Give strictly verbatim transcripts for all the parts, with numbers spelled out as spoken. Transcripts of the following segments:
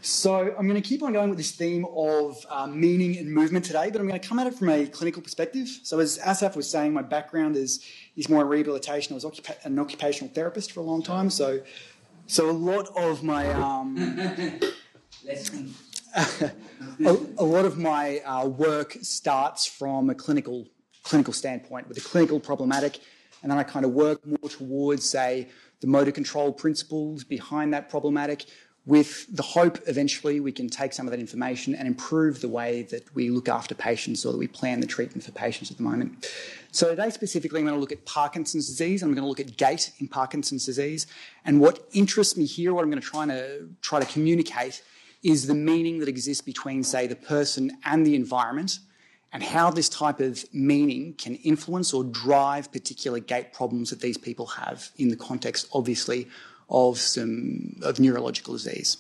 So I'm going to keep on going with this theme of uh, meaning and movement today, but I'm going to come at it from a clinical perspective. So as Asaf was saying, my background is is more in rehabilitation. I was occupa- an occupational therapist for a long time, so so a lot of my um, a, a lot of my uh, work starts from a clinical clinical standpoint with a clinical problematic, and then I kind of work more towards, say, the motor control principles behind that problematic, with the hope eventually we can take some of that information and improve the way that we look after patients or that we plan the treatment for patients at the moment. So today specifically I'm going to look at Parkinson's disease. I'm going to look at gait in Parkinson's disease. And what interests me here, what I'm going to try to, try to communicate is the meaning that exists between, say, the person and the environment, and how this type of meaning can influence or drive particular gait problems that these people have in the context, obviously, of some of neurological disease.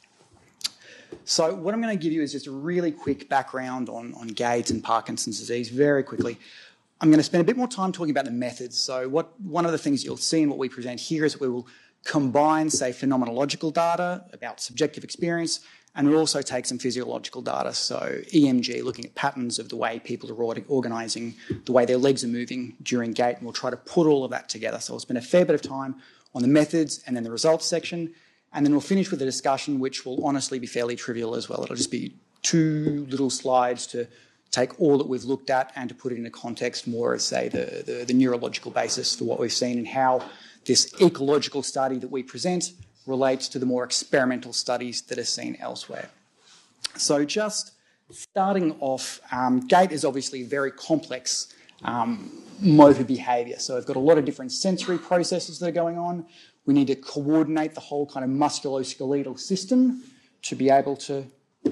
So what I'm going to give you is just a really quick background on, on gait and Parkinson's disease, very quickly. I'm going to spend a bit more time talking about the methods. So what one of the things you'll see in what we present here is that we will combine, say, phenomenological data about subjective experience, and we'll also take some physiological data, so E M G, looking at patterns of the way people are organising, the way their legs are moving during gait, and we'll try to put all of that together. So we'll spend a fair bit of time on the methods and then the results section, and then we'll finish with a discussion which will honestly be fairly trivial as well. It'll just be two little slides to take all that we've looked at and to put it into context more as, say, the, the, the neurological basis for what we've seen and how this ecological study that we present relates to the more experimental studies that are seen elsewhere. So just starting off, um, gait is obviously very complex um, motor behaviour. So we've got a lot of different sensory processes that are going on. We need to coordinate the whole kind of musculoskeletal system to be able to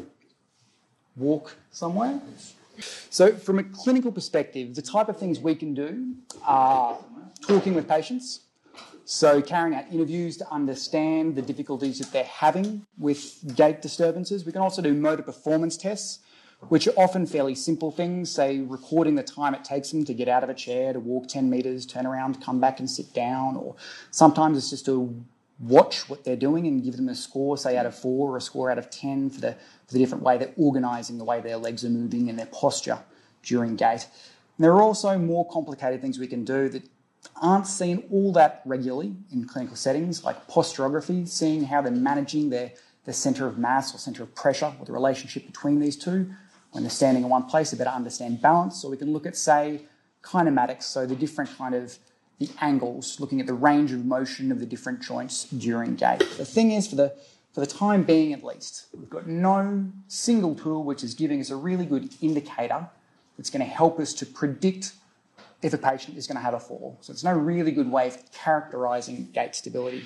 walk somewhere. So from a clinical perspective, the type of things we can do are talking with patients, so carrying out interviews to understand the difficulties that they're having with gait disturbances. We can also do motor performance tests, which are often fairly simple things, say recording the time it takes them to get out of a chair, to walk ten metres, turn around, come back and sit down, or sometimes it's just to watch what they're doing and give them a score, say out of four or a score out of ten for the, for the different way they're organising the way their legs are moving and their posture during gait. And there are also more complicated things we can do that aren't seen all that regularly in clinical settings, like posturography, seeing how they're managing their, their centre of mass or centre of pressure, or the relationship between these two. When they're standing in one place, they better understand balance. So we can look at, say, kinematics, so the different kind of the angles, looking at the range of motion of the different joints during gait. The thing is, for the for the time being at least, we've got no single tool which is giving us a really good indicator that's going to help us to predict if a patient is going to have a fall. So it's no really good way of characterising gait stability.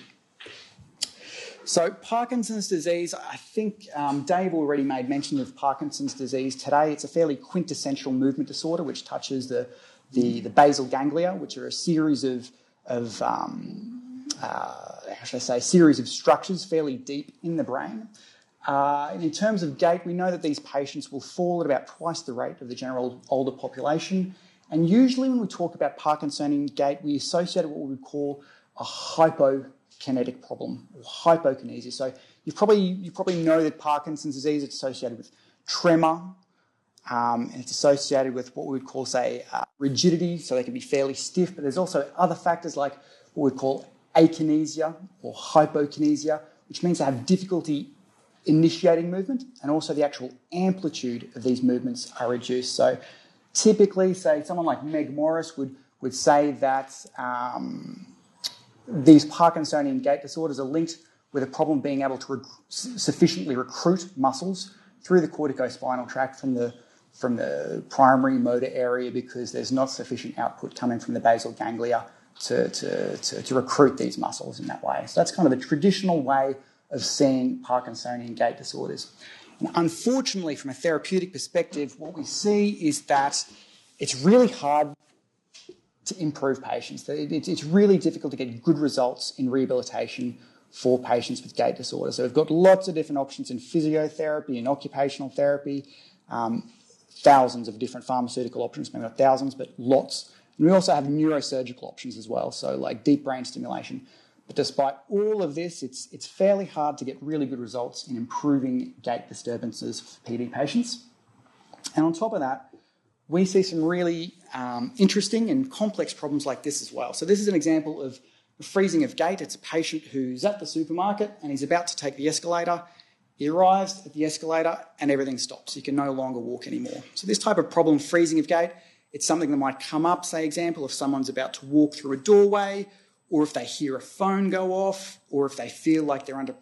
So Parkinson's disease, I think um, Dave already made mention of Parkinson's disease today. It's a fairly quintessential movement disorder which touches the, the, the basal ganglia, which are a series of, of um, uh, how should I say, series of structures fairly deep in the brain. Uh, and in terms of gait, we know that these patients will fall at about twice the rate of the general older population. And usually when we talk about Parkinsonian gait, we associate what we would call a hypokinetic problem, or hypokinesia. So you probably you probably know that Parkinson's disease is associated with tremor, um, and it's associated with what we would call, say, uh, rigidity, so they can be fairly stiff. But there's also other factors like what we call akinesia or hypokinesia, which means they have difficulty initiating movement, and also the actual amplitude of these movements are reduced. So typically, say, someone like Meg Morris would, would say that um, these Parkinsonian gait disorders are linked with a problem being able to rec- sufficiently recruit muscles through the corticospinal tract from the, from the primary motor area, because there's not sufficient output coming from the basal ganglia to, to, to, to recruit these muscles in that way. So that's kind of the traditional way of seeing Parkinsonian gait disorders. And unfortunately, from a therapeutic perspective, what we see is that it's really hard to improve patients. It's really difficult to get good results in rehabilitation for patients with gait disorder. So we've got lots of different options in physiotherapy and occupational therapy, um, thousands of different pharmaceutical options, maybe not thousands, but lots. And we also have neurosurgical options as well, so like deep brain stimulation. But despite all of this, it's, it's fairly hard to get really good results in improving gait disturbances for P D patients. And on top of that, we see some really um, interesting and complex problems like this as well. So this is an example of freezing of gait. It's a patient who's at the supermarket and he's about to take the escalator. He arrives at the escalator and everything stops. He can no longer walk anymore. So this type of problem, freezing of gait, it's something that might come up, say, example, if someone's about to walk through a doorway, or if they hear a phone go off, or if they feel like they're under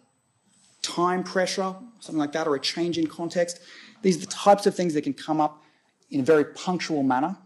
time pressure, something like that, or a change in context. These are the types of things that can come up in a very punctual manner.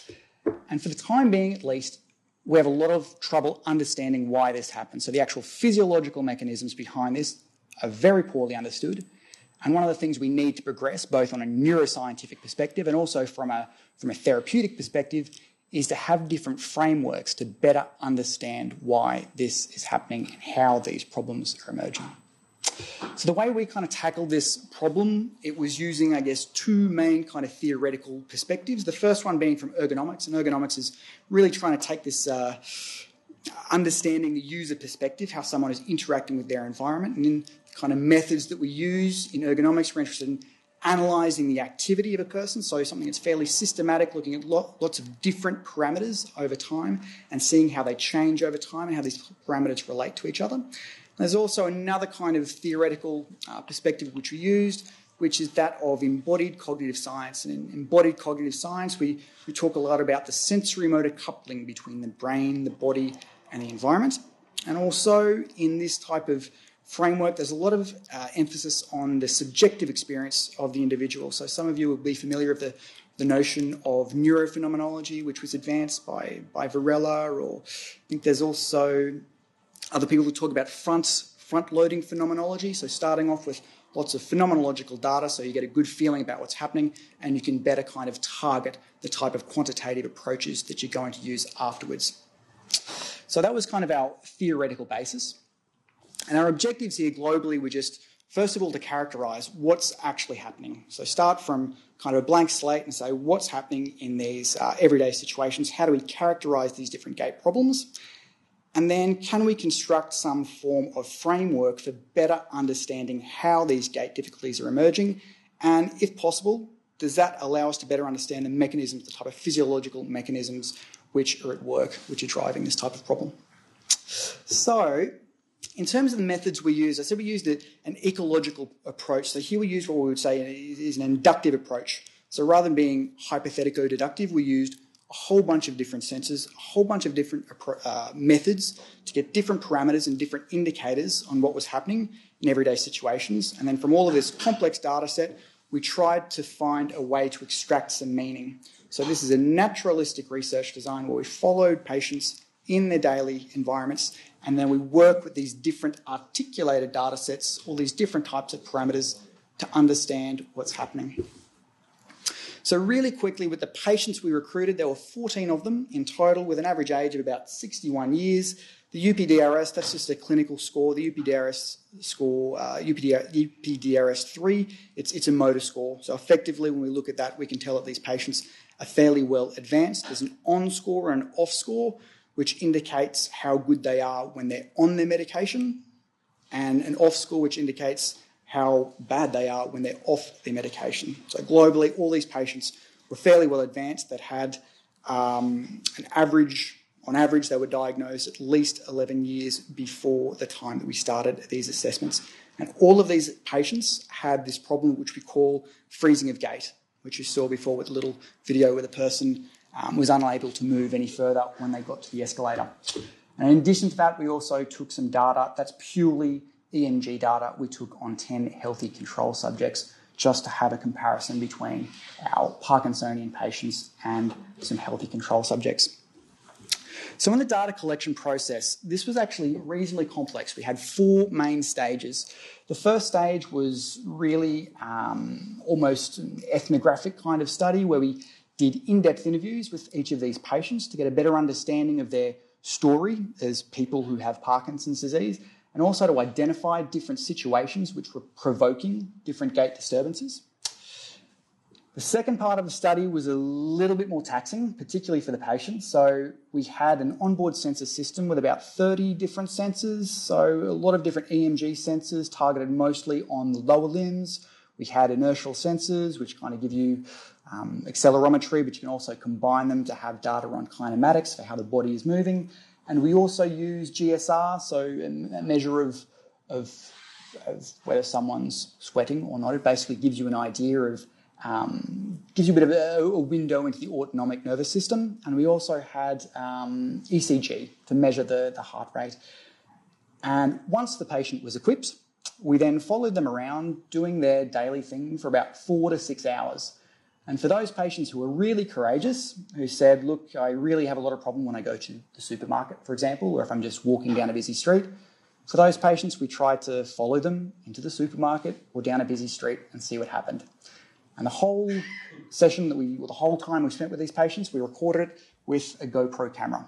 And for the time being, at least, we have a lot of trouble understanding why this happens. So the actual physiological mechanisms behind this are very poorly understood. And one of the things we need to progress, both on a neuroscientific perspective and also from a, from a therapeutic perspective, is to have different frameworks to better understand why this is happening and how these problems are emerging. So the way we kind of tackled this problem, it was using, I guess, two main kind of theoretical perspectives. The first one being from ergonomics, and ergonomics is really trying to take this uh, understanding the user perspective, how someone is interacting with their environment, and in kind of methods that we use in ergonomics, we're interested in analysing the activity of a person, so something that's fairly systematic, looking at lot, lots of different parameters over time and seeing how they change over time and how these parameters relate to each other. There's also another kind of theoretical uh, perspective which we used, which is that of embodied cognitive science. And in embodied cognitive science, we, we talk a lot about the sensory motor coupling between the brain, the body, and the environment. And also in this type of framework, there's a lot of uh, emphasis on the subjective experience of the individual. So some of you will be familiar with the, the notion of neurophenomenology, which was advanced by, by Varela, or I think there's also other people who talk about front, front-loading phenomenology, so starting off with lots of phenomenological data so you get a good feeling about what's happening and you can better kind of target the type of quantitative approaches that you're going to use afterwards. So that was kind of our theoretical basis. And our objectives here globally were just, first of all, to characterise what's actually happening. So start from kind of a blank slate and say what's happening in these uh, everyday situations, how do we characterise these different gait problems? And then can we construct some form of framework for better understanding how these gait difficulties are emerging? And if possible, does that allow us to better understand the mechanisms, the type of physiological mechanisms which are at work, which are driving this type of problem? So in terms of the methods we use, I said we used an ecological approach. So here we use what we would say is an inductive approach. So rather than being hypothetico-deductive, we used a whole bunch of different sensors, a whole bunch of different uh, methods to get different parameters and different indicators on what was happening in everyday situations. And then from all of this complex data set, we tried to find a way to extract some meaning. So this is a naturalistic research design where we followed patients in their daily environments, and then we work with these different articulated data sets, all these different types of parameters to understand what's happening. So really quickly, with the patients we recruited, there were fourteen of them in total with an average age of about sixty-one years. The U P D R S, that's just a clinical score. The U P D R S score, uh, U P D R S three, it's, it's a motor score. So effectively, when we look at that, we can tell that these patients are fairly well advanced. There's an on score and an off score, which indicates how good they are when they're on their medication, and an off score, which indicates how bad they are when they're off their medication. So globally, all these patients were fairly well advanced that had um, an average, on average, they were diagnosed at least eleven years before the time that we started these assessments. And all of these patients had this problem which we call freezing of gait, which you saw before with a little video where the person um, was unable to move any further when they got to the escalator. And in addition to that, we also took some data that's purely E M G data we took on ten healthy control subjects just to have a comparison between our Parkinsonian patients and some healthy control subjects. So in the data collection process, this was actually reasonably complex. We had four main stages. The first stage was really um, almost an ethnographic kind of study where we did in-depth interviews with each of these patients to get a better understanding of their story as people who have Parkinson's disease, and also to identify different situations which were provoking different gait disturbances. The second part of the study was a little bit more taxing, particularly for the patient. So we had an onboard sensor system with about thirty different sensors, so a lot of different E M G sensors targeted mostly on the lower limbs. We had inertial sensors, which kind of give you um, accelerometry, but you can also combine them to have data on kinematics for how the body is moving. And we also use G S R, so a measure of, of, of whether someone's sweating or not. It basically gives you an idea of Um, gives you a bit of a, a window into the autonomic nervous system. And we also had um, E C G to measure the, the heart rate. And once the patient was equipped, we then followed them around doing their daily thing for about four to six hours. And for those patients who were really courageous, who said, look, I really have a lot of problem when I go to the supermarket, for example, or if I'm just walking down a busy street, for those patients, we tried to follow them into the supermarket or down a busy street and see what happened. And the whole session that we, well, the whole time we spent with these patients, we recorded it with a GoPro camera.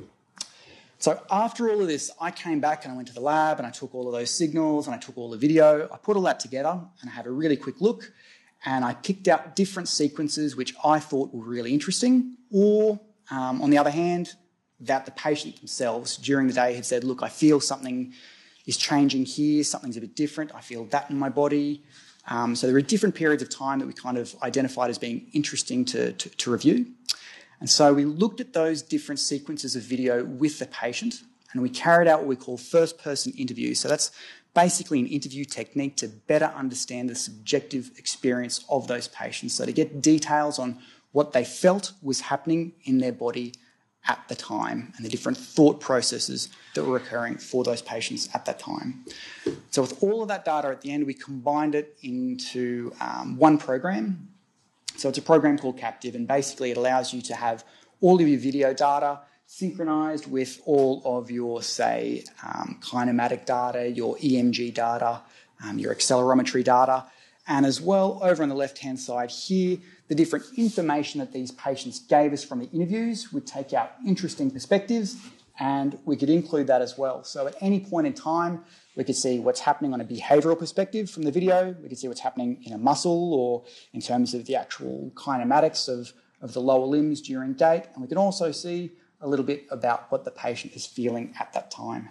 So after all of this, I came back and I went to the lab and I took all of those signals and I took all the video. I put all that together and I had a really quick look and I picked out different sequences which I thought were really interesting, or um, on the other hand, that the patient themselves during the day had said, look, I feel something is changing here, something's a bit different, I feel that in my body. Um, so there are different periods of time that we kind of identified as being interesting to, to, to review. And so we looked at those different sequences of video with the patient and we carried out what we call first-person interviews. So that's basically an interview technique to better understand the subjective experience of those patients. So to get details on what they felt was happening in their body at the time and the different thought processes that were occurring for those patients at that time. So with all of that data at the end, we combined it into um, one program. So it's a program called Captive, and basically it allows you to have all of your video data synchronized with all of your, say, um, kinematic data, your E M G data, um, your accelerometry data, and as well over on the left-hand side here, the different information that these patients gave us from the interviews. We'd take out interesting perspectives and we could include that as well. So at any point in time, we could see what's happening on a behavioural perspective from the video. We could see what's happening in a muscle or in terms of the actual kinematics of, of the lower limbs during gait. And we can also see a little bit about what the patient is feeling at that time.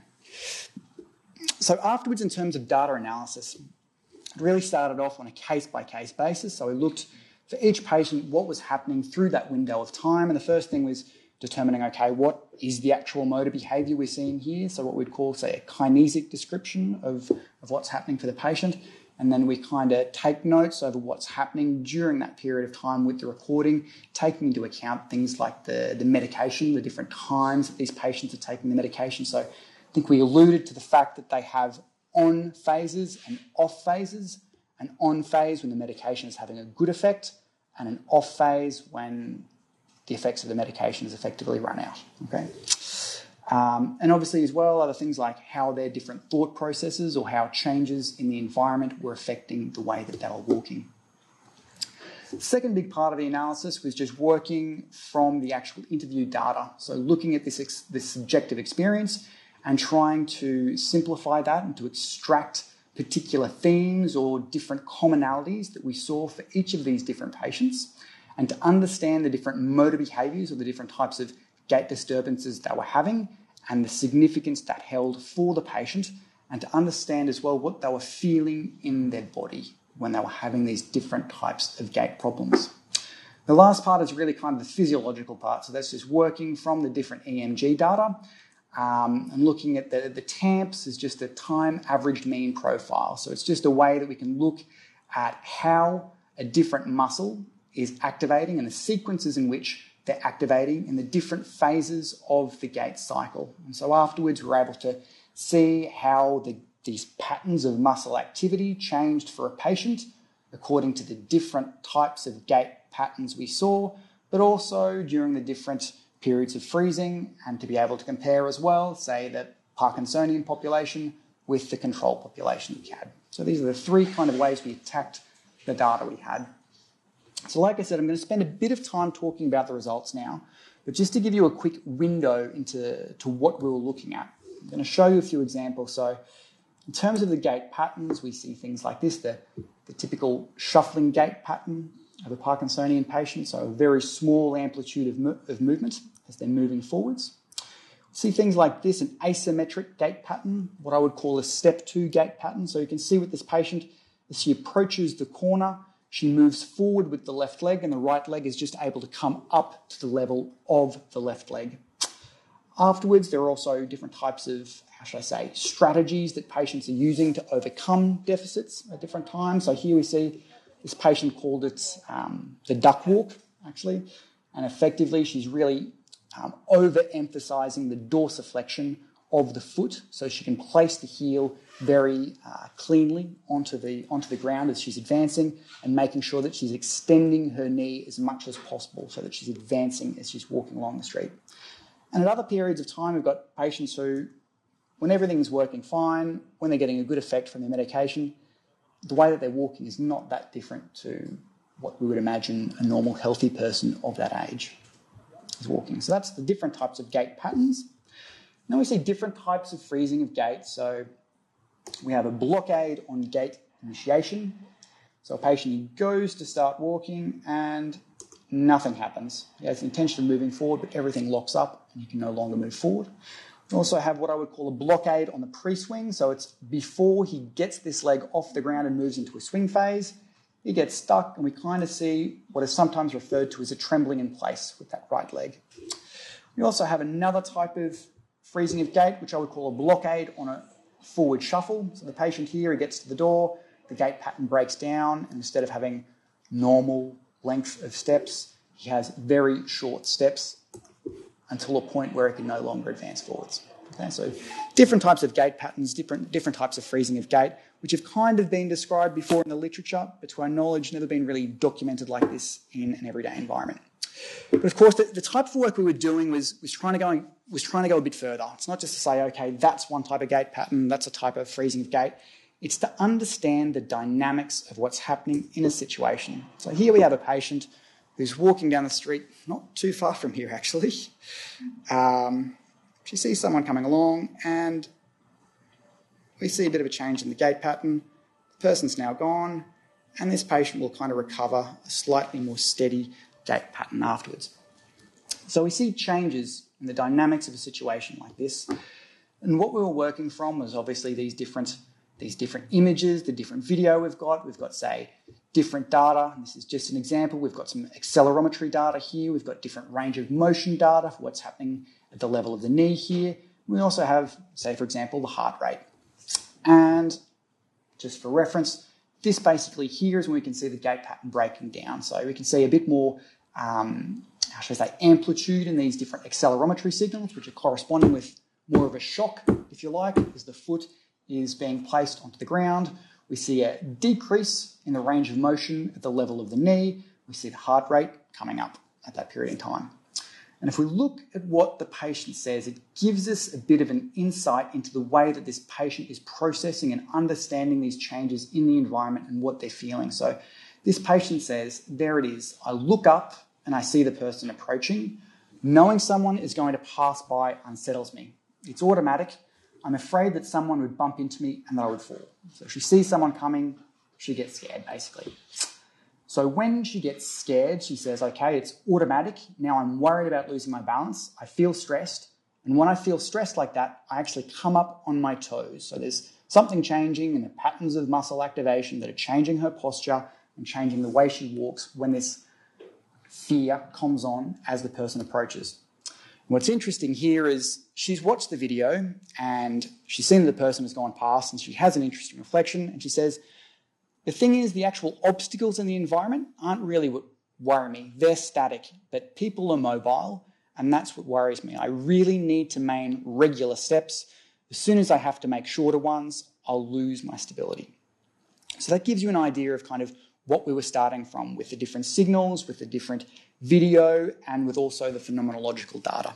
So afterwards, in terms of data analysis, it really started off on a case-by-case basis. So we looked for each patient what was happening through that window of time. And the first thing was determining, okay, what is the actual motor behaviour we're seeing here? So what we'd call, say, a kinesic description of, of what's happening for the patient. And then we kind of take notes over what's happening during that period of time with the recording, taking into account things like the, the medication, the different times that these patients are taking the medication. So I think we alluded to the fact that they have on phases and off phases. An on phase when the medication is having a good effect, and an off phase when the effects of the medication is effectively run out. Okay, um, and obviously as well other things like how their different thought processes or how changes in the environment were affecting the way that they were walking. The second big part of the analysis was just working from the actual interview data. So looking at this, ex- this subjective experience and trying to simplify that and to extract particular themes or different commonalities that we saw for each of these different patients, and to understand the different motor behaviours or the different types of gait disturbances they were having and the significance that held for the patient, and to understand as well what they were feeling in their body when they were having these different types of gait problems. The last part is really kind of the physiological part, so that's just working from the different E M G data. Um, and looking at the, the T A M Ps is just a time averaged mean profile. So it's just a way that we can look at how a different muscle is activating and the sequences in which they're activating in the different phases of the gait cycle. And so afterwards we're able to see how the, these patterns of muscle activity changed for a patient according to the different types of gait patterns we saw, but also during the different periods of freezing, and to be able to compare as well, say, the Parkinsonian population with the control population we had. So these are the three kind of ways we attacked the data we had. So like I said, I'm going to spend a bit of time talking about the results now, but just to give you a quick window into to what we were looking at, I'm going to show you a few examples. So in terms of the gait patterns, we see things like this, the, the typical shuffling gait pattern. of a Parkinsonian patient, so a very small amplitude of, mo- of movement as they're moving forwards. See things like this, an asymmetric gait pattern, what I would call a step two gait pattern. So you can see with this patient, as she approaches the corner, she moves forward with the left leg and the right leg is just able to come up to the level of the left leg. Afterwards, there are also different types of, how should I say, strategies that patients are using to overcome deficits at different times. So here we see this patient called it um, the duck walk, actually, and effectively she's really um, overemphasizing the dorsiflexion of the foot so she can place the heel very uh, cleanly onto the, onto the ground as she's advancing and making sure that she's extending her knee as much as possible so that she's advancing as she's walking along the street. And at other periods of time, we've got patients who, when everything's working fine, when they're getting a good effect from their medication, the way that they're walking is not that different to what we would imagine a normal, healthy person of that age is walking. So that's the different types of gait patterns. Then we see different types of freezing of gait. So we have a blockade on gait initiation. So a patient goes to start walking and nothing happens. He has the intention of moving forward, but everything locks up and he can no longer move forward. We also have what I would call a blockade on the pre-swing. So it's before he gets this leg off the ground and moves into a swing phase, he gets stuck and we kind of see what is sometimes referred to as a trembling in place with that right leg. We also have another type of freezing of gait, which I would call a blockade on a forward shuffle. So the patient here, he gets to the door, the gait pattern breaks down, and instead of having normal length of steps, he has very short steps until a point where he can no longer advance forwards. Okay, so different types of gait patterns, different, different types of freezing of gait, which have kind of been described before in the literature, but to our knowledge, never been really documented like this in an everyday environment. But of course, the, the type of work we were doing was, was, trying to go, was trying to go a bit further. It's not just to say, okay, that's one type of gait pattern, that's a type of freezing of gait. It's to understand the dynamics of what's happening in a situation. So here we have a patient who's walking down the street, not too far from here actually. Um, she sees someone coming along and we see a bit of a change in the gait pattern. The person's now gone and this patient will kind of recover a slightly more steady gait pattern afterwards. So we see changes in the dynamics of a situation like this. And what we were working from was obviously these different, these different images, the different video we've got. We've got, say, different data. This is just an example. We've got some accelerometry data here. We've got different range of motion data for what's happening at the level of the knee here. We also have, say, for example, the heart rate. And just for reference, this basically here is when we can see the gait pattern breaking down. So we can see a bit more, um, how should I say, amplitude in these different accelerometry signals, which are corresponding with more of a shock, if you like, as the foot is being placed onto the ground. We see a decrease in the range of motion at the level of the knee. We see the heart rate coming up at that period in time. And if we look at what the patient says, it gives us a bit of an insight into the way that this patient is processing and understanding these changes in the environment and what they're feeling. So this patient says, there it is. I look up and I see the person approaching. Knowing someone is going to pass by unsettles me. It's automatic. I'm afraid that someone would bump into me and that I would fall. So if she sees someone coming, she gets scared, basically. So when she gets scared, she says, okay, it's automatic. Now I'm worried about losing my balance. I feel stressed. And when I feel stressed like that, I actually come up on my toes. So there's something changing in the patterns of muscle activation that are changing her posture and changing the way she walks when this fear comes on as the person approaches. What's interesting here is she's watched the video and she's seen that the person has gone past and she has an interesting reflection and she says, the thing is the actual obstacles in the environment aren't really what worry me. They're static, but people are mobile and that's what worries me. I really need to maintain regular steps. As soon as I have to make shorter ones, I'll lose my stability. So that gives you an idea of kind of what we were starting from with the different signals, with the different video, and with also the phenomenological data.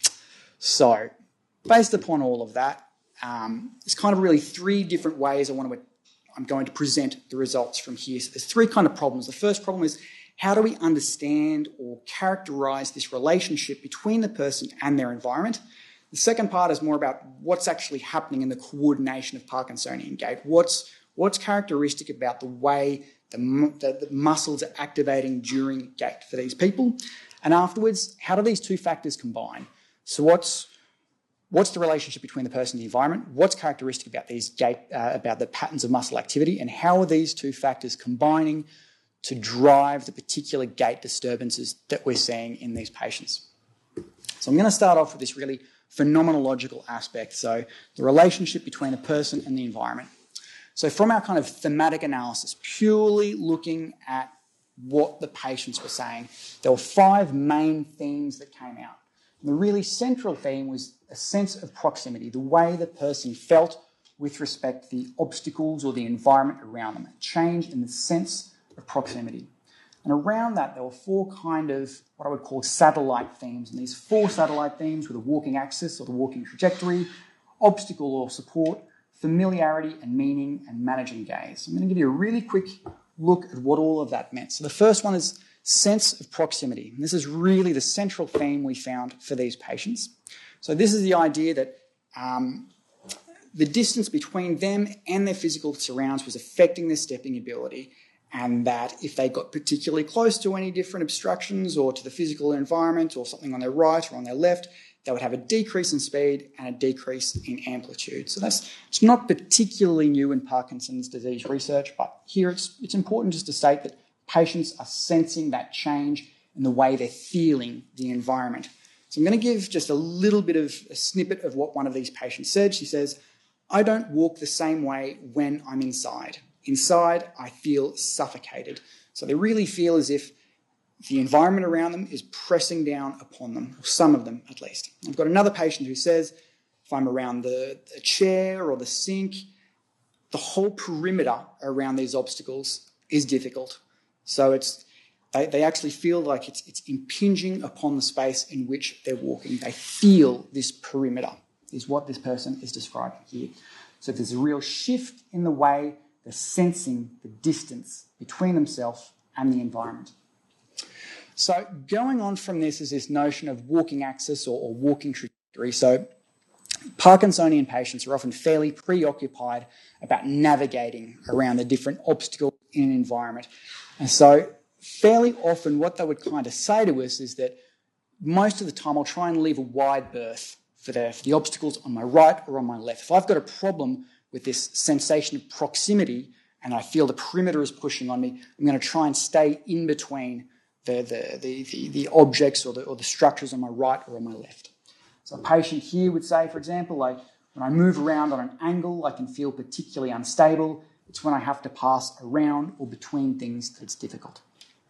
So, based upon all of that, um, there's kind of really three different ways I want to, I'm going to present the results from here. So there's three kind of problems. The first problem is, how do we understand or characterize this relationship between the person and their environment? The second part is more about what's actually happening in the coordination of Parkinsonian gait. What's, what's characteristic about the way the, the, the muscles are activating during gait for these people. And afterwards, how do these two factors combine? So what's what's the relationship between the person and the environment? What's characteristic about these gait, uh, about the patterns of muscle activity, and how are these two factors combining to drive the particular gait disturbances that we're seeing in these patients? So I'm going to start off with this really phenomenological aspect, so the relationship between a person and the environment. So from our kind of thematic analysis, purely looking at what the patients were saying, there were five main themes that came out. And the really central theme was a sense of proximity, the way the person felt with respect to the obstacles or the environment around them, a change in the sense of proximity. And around that, there were four kind of what I would call satellite themes. And these four satellite themes were the walking axis or the walking trajectory, obstacle or support, familiarity and meaning, and managing gaze. I'm going to give you a really quick look at what all of that meant. So the first one is sense of proximity. And this is really the central theme we found for these patients. So this is the idea that um, the distance between them and their physical surrounds was affecting their stepping ability, and that if they got particularly close to any different obstructions or to the physical environment or something on their right or on their left, they would have a decrease in speed and a decrease in amplitude. So that's it's not particularly new in Parkinson's disease research, but here it's, it's important just to state that patients are sensing that change in the way they're feeling the environment. So I'm going to give just a little bit of a snippet of what one of these patients said. She says, "I don't walk the same way when I'm inside. Inside, I feel suffocated." So they really feel as if the environment around them is pressing down upon them, or some of them at least. I've got another patient who says, if I'm around the, the chair or the sink, the whole perimeter around these obstacles is difficult. So it's they, they actually feel like it's, it's impinging upon the space in which they're walking. They feel this perimeter, is what this person is describing here. So there's a real shift in the way they're sensing the distance between themselves and the environment. So going on from this is this notion of walking axis or, or walking trajectory. So Parkinsonian patients are often fairly preoccupied about navigating around the different obstacles in an environment. And so fairly often what they would kind of say to us is that most of the time I'll try and leave a wide berth for the, for the obstacles on my right or on my left. If I've got a problem with this sensation of proximity and I feel the perimeter is pushing on me, I'm going to try and stay in between the, the, the, the, the objects or the, or the structures on my right or on my left. So a patient here would say, for example, like when I move around on an angle, I can feel particularly unstable. It's when I have to pass around or between things that it's difficult.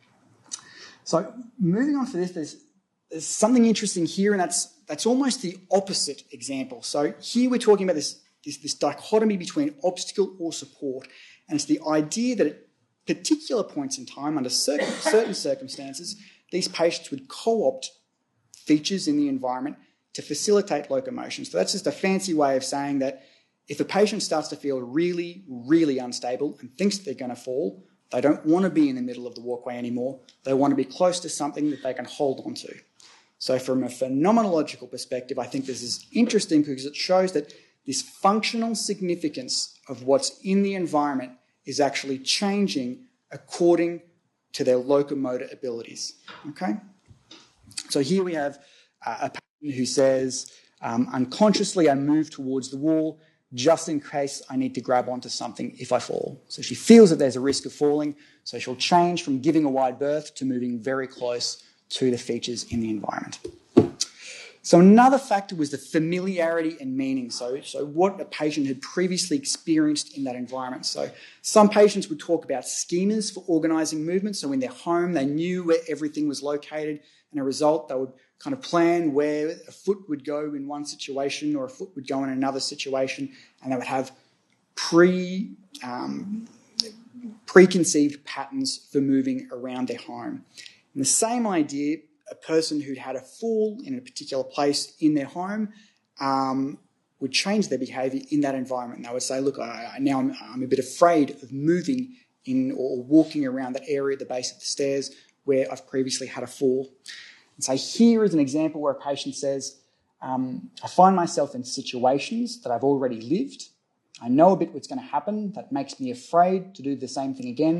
So moving on for this, there's, there's something interesting here, and that's that's almost the opposite example. So here we're talking about this, this, this dichotomy between obstacle or support, and it's the idea that at particular points in time, under certain, certain circumstances, these patients would co-opt features in the environment to facilitate locomotion. So that's just a fancy way of saying that if a patient starts to feel really, really unstable and thinks they're going to fall, they don't want to be in the middle of the walkway anymore. They want to be close to something that they can hold on to. So from a phenomenological perspective, I think this is interesting because it shows that this functional significance of what's in the environment is actually changing according to their locomotor abilities. Okay? So here we have uh, a patient who says, um, unconsciously I move towards the wall just in case I need to grab onto something if I fall. So she feels that there's a risk of falling, so she'll change from giving a wide berth to moving very close to the features in the environment. So another factor was the familiarity and meaning, so, so what a patient had previously experienced in that environment. So some patients would talk about schemas for organising movement, so in their home they knew where everything was located, and as a result they would kind of plan where a foot would go in one situation or a foot would go in another situation, and they would have pre, um, preconceived patterns for moving around their home. And the same idea, a person who'd had a fall in a particular place in their home um, would change their behaviour in that environment. And they would say, look, I, I, now I'm, I'm a bit afraid of moving in or walking around that area at the base of the stairs where I've previously had a fall. And so here is an example where a patient says, um, I find myself in situations that I've already lived. I know a bit what's going to happen. That makes me afraid to do the same thing again.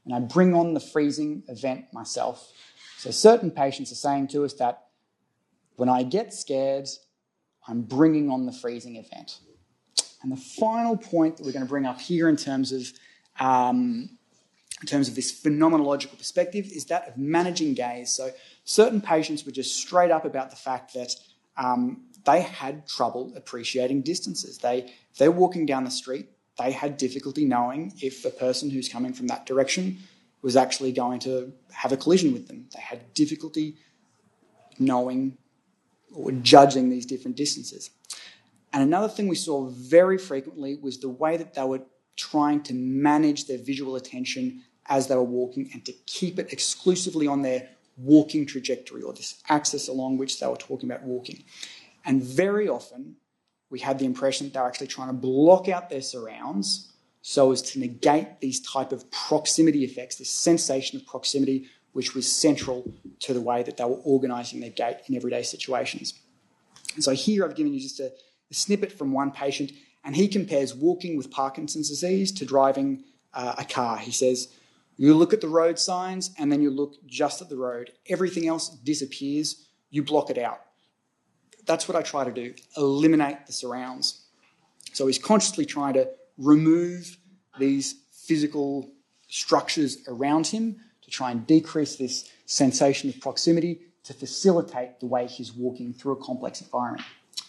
and I bring on the freezing event myself. So certain patients are saying to us that when I get scared, I'm bringing on the freezing event. And the final point that we're going to bring up here in terms of um, in terms of this phenomenological perspective is that of managing gaze. So certain patients were just straight up about the fact that um, they had trouble appreciating distances. They, if they're walking down the street, they had difficulty knowing if a person who's coming from that direction was actually going to have a collision with them. They had difficulty knowing or judging these different distances. And another thing we saw very frequently was the way that they were trying to manage their visual attention as they were walking and to keep it exclusively on their walking trajectory, or this axis along which they were talking about walking. And very often we had the impression that they were actually trying to block out their surrounds so as to negate these type of proximity effects, this sensation of proximity, which was central to the way that they were organising their gait in everyday situations. And so here I've given you just a, a snippet from one patient, and he compares walking with Parkinson's disease to driving uh, a car. He says, you look at the road signs and then you look just at the road. Everything else disappears. You block it out. That's what I try to do, eliminate the surrounds. So he's consciously trying to remove these physical structures around him to try and decrease this sensation of proximity to facilitate the way he's walking through a complex environment.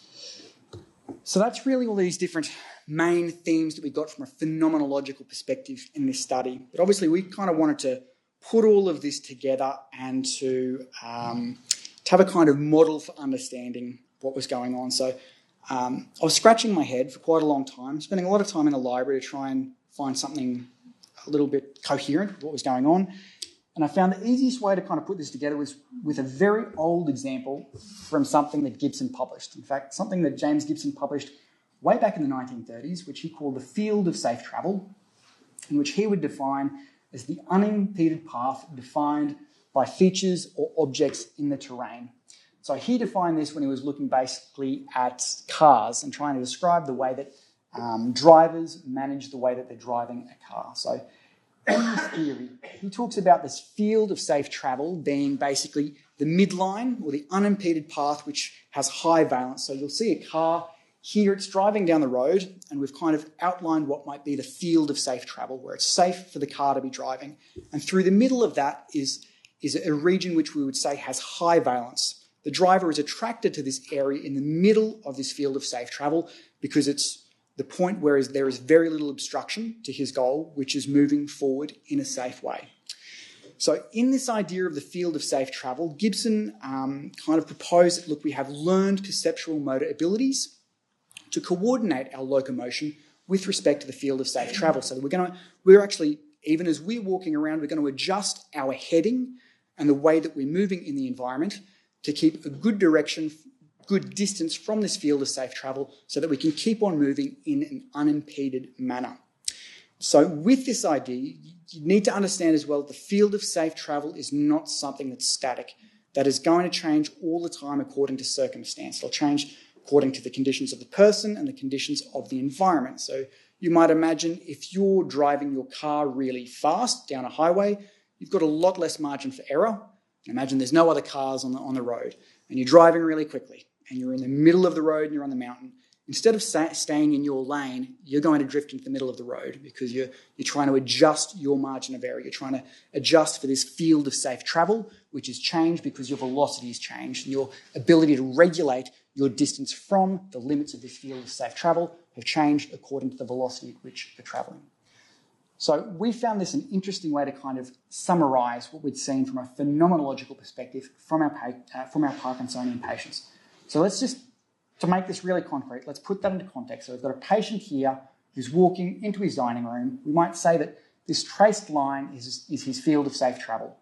So that's really all these different main themes that we got from a phenomenological perspective in this study. But obviously we kind of wanted to put all of this together and to, um, to have a kind of model for understanding what was going on. So um, I was scratching my head for quite a long time, spending a lot of time in the library to try and find something a little bit coherent with what was going on. And I found the easiest way to kind of put this together was with a very old example from something that Gibson published. In fact, something that James Gibson published way back in the nineteen thirties, which he called the field of safe travel, in which he would define as the unimpeded path defined by features or objects in the terrain. So he defined this when he was looking basically at cars and trying to describe the way that um, drivers manage the way that they're driving a car. So in this theory, he talks about this field of safe travel being basically the midline or the unimpeded path which has high valence. So you'll see a car here, it's driving down the road, and we've kind of outlined what might be the field of safe travel, where it's safe for the car to be driving. And through the middle of that is, is a region which we would say has high valence. The driver is attracted to this area in the middle of this field of safe travel because it's the point where there is very little obstruction to his goal, which is moving forward in a safe way. So in this idea of the field of safe travel, Gibson um, kind of proposed that, look, we have learned perceptual motor abilities to coordinate our locomotion with respect to the field of safe travel. So that we're going to, we're actually, even as we're walking around, we're going to adjust our heading and the way that we're moving in the environment to keep a good direction, good distance from this field of safe travel so that we can keep on moving in an unimpeded manner. So with this idea, you need to understand as well that the field of safe travel is not something that's static, that is going to change all the time according to circumstance. It'll change according to the conditions of the person and the conditions of the environment. So you might imagine if you're driving your car really fast down a highway, you've got a lot less margin for error. Imagine there's no other cars on the, on the road and you're driving really quickly and you're in the middle of the road and you're on the mountain. Instead of sa- staying in your lane, you're going to drift into the middle of the road because you're, you're trying to adjust your margin of error. You're trying to adjust for this field of safe travel, which has changed because your velocity has changed and your ability to regulate your distance from the limits of this field of safe travel have changed according to the velocity at which you're travelling. So we found this an interesting way to kind of summarise what we'd seen from a phenomenological perspective from our, uh, from our Parkinsonian patients. So let's just, to make this really concrete, let's put that into context. So we've got a patient here who's walking into his dining room. We might say that this traced line is, is his field of safe travel.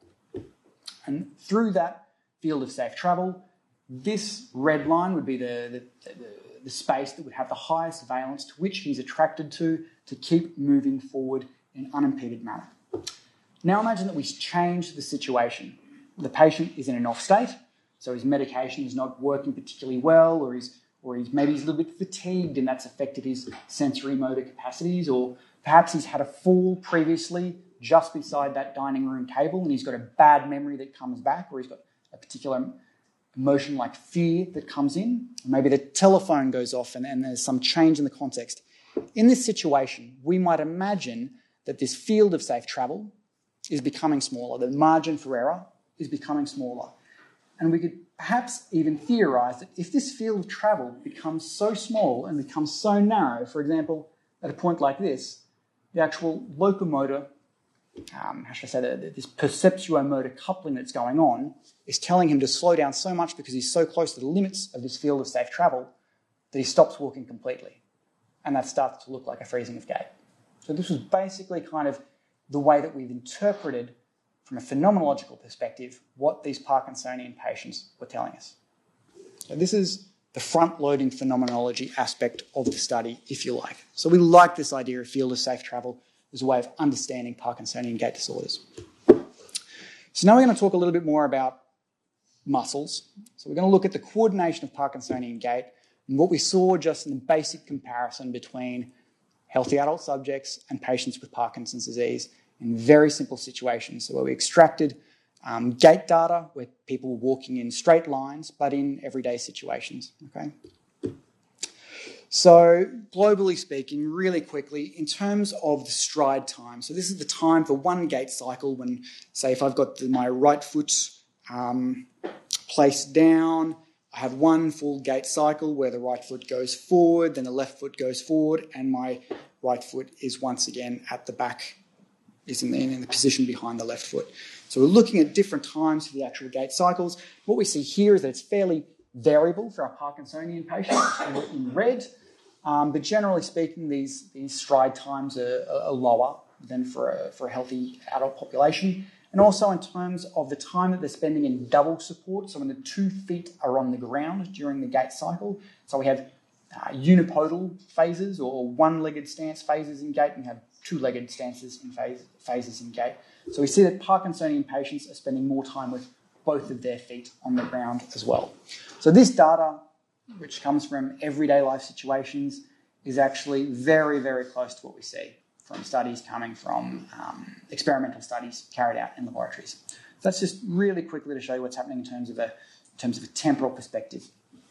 And through that field of safe travel, this red line would be the, the, the, the space that would have the highest valence to which he's attracted to to keep moving forward in an unimpeded manner. Now imagine that we change the situation. The patient is in an off state, so his medication is not working particularly well, or he's, or he's maybe he's a little bit fatigued and that's affected his sensory motor capacities, or perhaps he's had a fall previously just beside that dining room table and he's got a bad memory that comes back, or he's got a particular emotion like fear that comes in. Maybe the telephone goes off and, and there's some change in the context. In this situation, we might imagine that this field of safe travel is becoming smaller. The margin for error is becoming smaller. And we could perhaps even theorise that if this field of travel becomes so small and becomes so narrow, for example, at a point like this, the actual locomotor, um, how should I say that, this perceptuomotor coupling that's going on is telling him to slow down so much because he's so close to the limits of this field of safe travel that he stops walking completely. And that starts to look like a freezing of gait. So this was basically kind of the way that we've interpreted, from a phenomenological perspective, what these Parkinsonian patients were telling us. So this is the front-loading phenomenology aspect of the study, if you like. So we like this idea of field of safe travel as a way of understanding Parkinsonian gait disorders. So now we're going to talk a little bit more about muscles. So we're going to look at the coordination of Parkinsonian gait and what we saw just in the basic comparison between healthy adult subjects and patients with Parkinson's disease in very simple situations. So where we extracted um, gait data where people were walking in straight lines, but in everyday situations. Okay. So globally speaking, really quickly, in terms of the stride time, so this is the time for one gait cycle when, say, if I've got the, my right foot um, placed down, I have one full gait cycle where the right foot goes forward, then the left foot goes forward, and my right foot is once again at the back, is in the, in the position behind the left foot. So we're looking at different times for the actual gait cycles. What we see here is that it's fairly variable for our Parkinsonian patients in red, um, but generally speaking, these, these stride times are, are lower than for a, for a healthy adult population. And also in terms of the time that they're spending in double support, so when the two feet are on the ground during the gait cycle. So we have uh, unipodal phases or one-legged stance phases in gait, and we have two-legged stances in phase, phases in gait. So we see that Parkinsonian patients are spending more time with both of their feet on the ground as well. So this data, which comes from everyday life situations, is actually very, very close to what we see from studies coming from um, experimental studies carried out in laboratories. So that's just really quickly to show you what's happening in terms of a, in terms of a temporal perspective.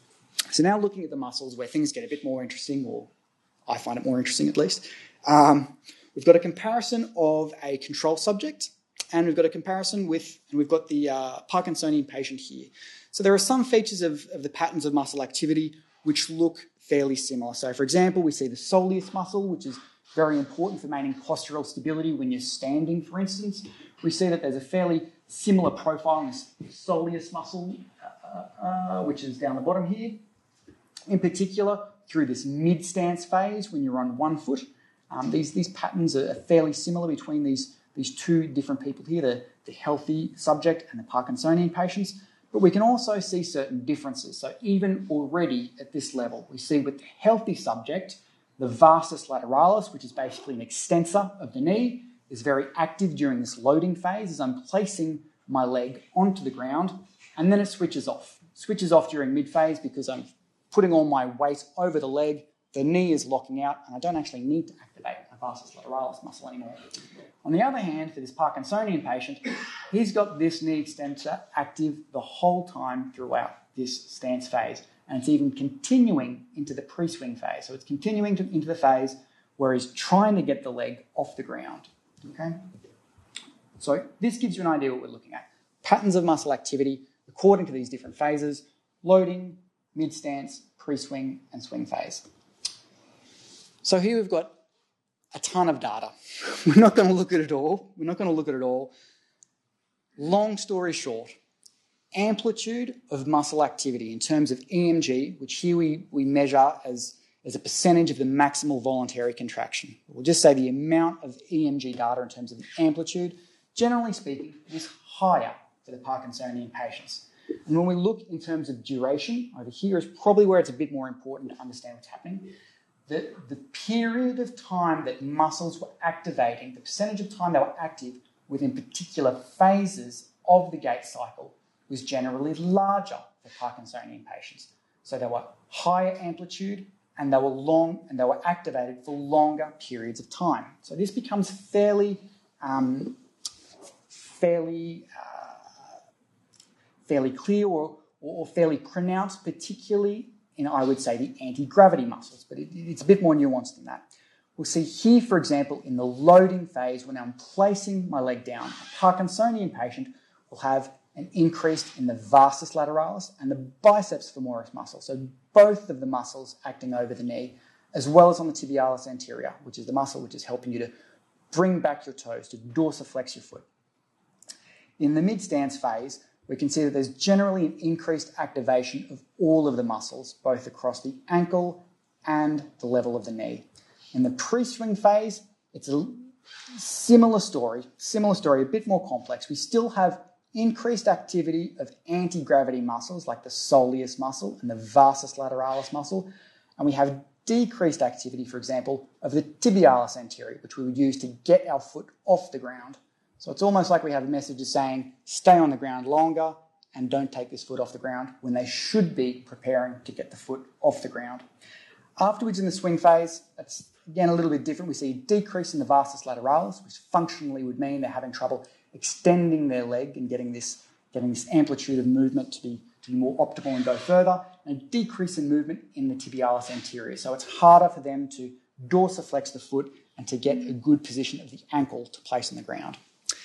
So now looking at the muscles where things get a bit more interesting, or I find it more interesting at least, um, we've got a comparison of a control subject, and we've got a comparison with, and we've got the uh, Parkinsonian patient here. So there are some features of, of the patterns of muscle activity which look fairly similar. So for example, we see the soleus muscle, which is very important for maintaining postural stability when you're standing, for instance. We see that there's a fairly similar profile in this soleus muscle, uh, uh, which is down the bottom here. In particular, through this mid-stance phase when you're on one foot, um, these, these patterns are fairly similar between these, these two different people here, the, the healthy subject and the Parkinsonian patients. But we can also see certain differences. So even already at this level, we see with the healthy subject, the vastus lateralis, which is basically an extensor of the knee, is very active during this loading phase as I'm placing my leg onto the ground, and then it switches off. It switches off during mid-phase because I'm putting all my weight over the leg, the knee is locking out, and I don't actually need to activate my vastus lateralis muscle anymore. On the other hand, for this Parkinsonian patient, he's got this knee extensor active the whole time throughout this stance phase. And it's even continuing into the pre-swing phase. So it's continuing to, into the phase where he's trying to get the leg off the ground. Okay? So this gives you an idea what we're looking at. Patterns of muscle activity according to these different phases: loading, mid-stance, pre-swing, and swing phase. So here we've got a ton of data. We're not going to look at it all. We're not going to look at it all. Long story short, amplitude of muscle activity in terms of E M G, which here we, we measure as, as a percentage of the maximal voluntary contraction. We'll just say the amount of E M G data in terms of the amplitude, generally speaking, is higher for the Parkinsonian patients. And when we look in terms of duration, over here is probably where it's a bit more important to understand what's happening. The, the period of time that muscles were activating, the percentage of time they were active within particular phases of the gait cycle was generally larger for Parkinsonian patients. So they were higher amplitude and they were long and they were activated for longer periods of time. So this becomes fairly um, fairly, uh, fairly clear or, or fairly pronounced, particularly in, I would say, the anti-gravity muscles, but it, it's a bit more nuanced than that. We'll see here, for example, in the loading phase, when I'm placing my leg down, a Parkinsonian patient will have an increase in the vastus lateralis and the biceps femoris muscle, so both of the muscles acting over the knee, as well as on the tibialis anterior, which is the muscle which is helping you to bring back your toes, to dorsiflex your foot. In the mid-stance phase, we can see that there's generally an increased activation of all of the muscles, both across the ankle and the level of the knee. In the pre-swing phase, it's a similar story, similar story, a bit more complex. We still have increased activity of anti-gravity muscles like the soleus muscle and the vastus lateralis muscle, and we have decreased activity, for example, of the tibialis anterior, which we would use to get our foot off the ground. So it's almost like we have a message saying, stay on the ground longer and don't take this foot off the ground, when they should be preparing to get the foot off the ground. Afterwards, in the swing phase, that's again a little bit different. We see a decrease in the vastus lateralis, which functionally would mean they're having trouble extending their leg and getting this, getting this amplitude of movement to be, to be more optimal and go further, and a decrease in movement in the tibialis anterior. So it's harder for them to dorsiflex the foot and to get a good position of the ankle to place on the ground.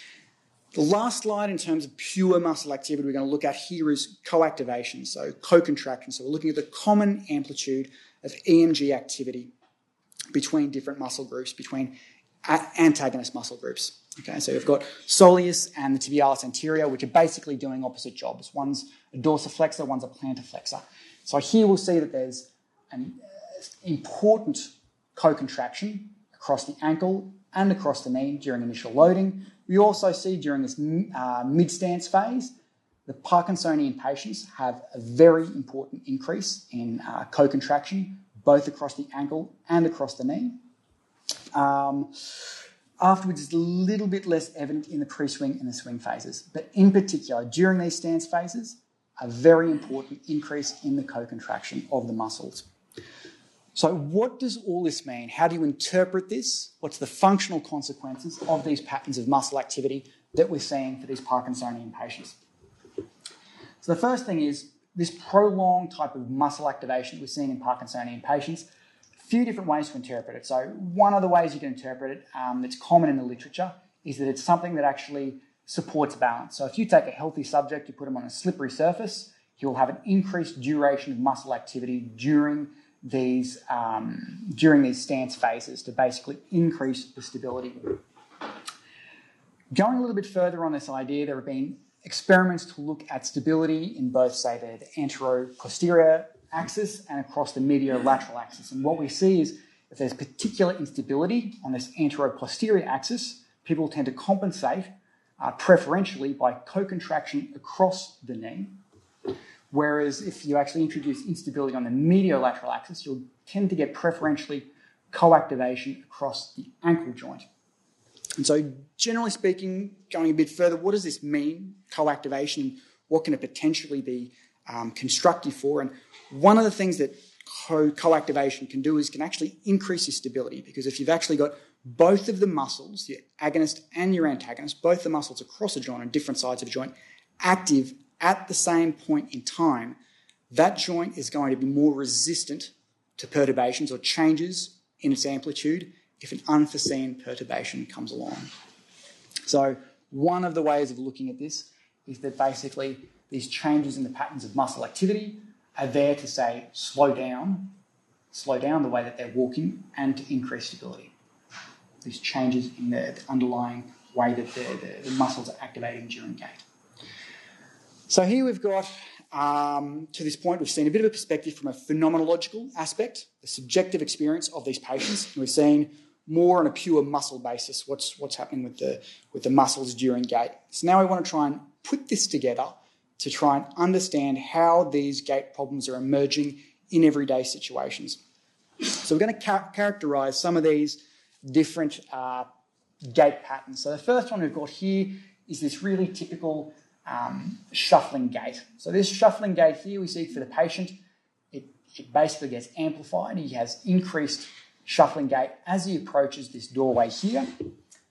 The last slide in terms of pure muscle activity we're going to look at here is co-activation, so co-contraction. So we're looking at the common amplitude of E M G activity between different muscle groups, between antagonist muscle groups. Okay, so we've got soleus and the tibialis anterior, which are basically doing opposite jobs. One's a dorsiflexor, one's a plantar flexor. So here we'll see that there's an important co-contraction across the ankle and across the knee during initial loading. We also see during this uh, mid-stance phase, the Parkinsonian patients have a very important increase in uh, co-contraction, both across the ankle and across the knee. Um, afterwards, it's a little bit less evident in the pre-swing and the swing phases, but in particular, during these stance phases, a very important increase in the co-contraction of the muscles. So what does all this mean? How do you interpret this? What's the functional consequences of these patterns of muscle activity that we're seeing for these Parkinsonian patients? So the first thing is this prolonged type of muscle activation we're seeing in Parkinsonian patients. A few different ways to interpret it. So one of the ways you can interpret it um, that's common in the literature is that it's something that actually supports balance. So if you take a healthy subject, you put them on a slippery surface, you'll have an increased duration of muscle activity during these um, during these stance phases to basically increase the stability. Going a little bit further on this idea, there have been experiments to look at stability in both, say, the, the antero-posterior axis and across the mediolateral axis. And what we see is if there's particular instability on this antero-posterior axis, people tend to compensate uh, preferentially by co-contraction across the knee. Whereas if you actually introduce instability on the mediolateral axis, you'll tend to get preferentially co-activation across the ankle joint. And so generally speaking, going a bit further, what does this mean, co-activation? What can it potentially be um, constructive for? And one of the things that co- co-activation can do is can actually increase your stability, because if you've actually got both of the muscles, your agonist and your antagonist, both the muscles across a joint on different sides of a joint, active at the same point in time, that joint is going to be more resistant to perturbations or changes in its amplitude if an unforeseen perturbation comes along. So one of the ways of looking at this is that basically these changes in the patterns of muscle activity are there to say slow down, slow down the way that they're walking and to increase stability. These changes in the, the underlying way that the, the, the muscles are activating during gait. So here we've got, um, to this point, we've seen a bit of a perspective from a phenomenological aspect, the subjective experience of these patients, and we've seen more on a pure muscle basis, what's what's happening with the with the muscles during gait. So now we want to try and put this together to try and understand how these gait problems are emerging in everyday situations. So we're going to ca- characterise some of these different uh, gait patterns. So the first one we've got here is this really typical Um, shuffling gait. So this shuffling gait here we see for the patient, it, it basically gets amplified. He has increased shuffling gait as he approaches this doorway here.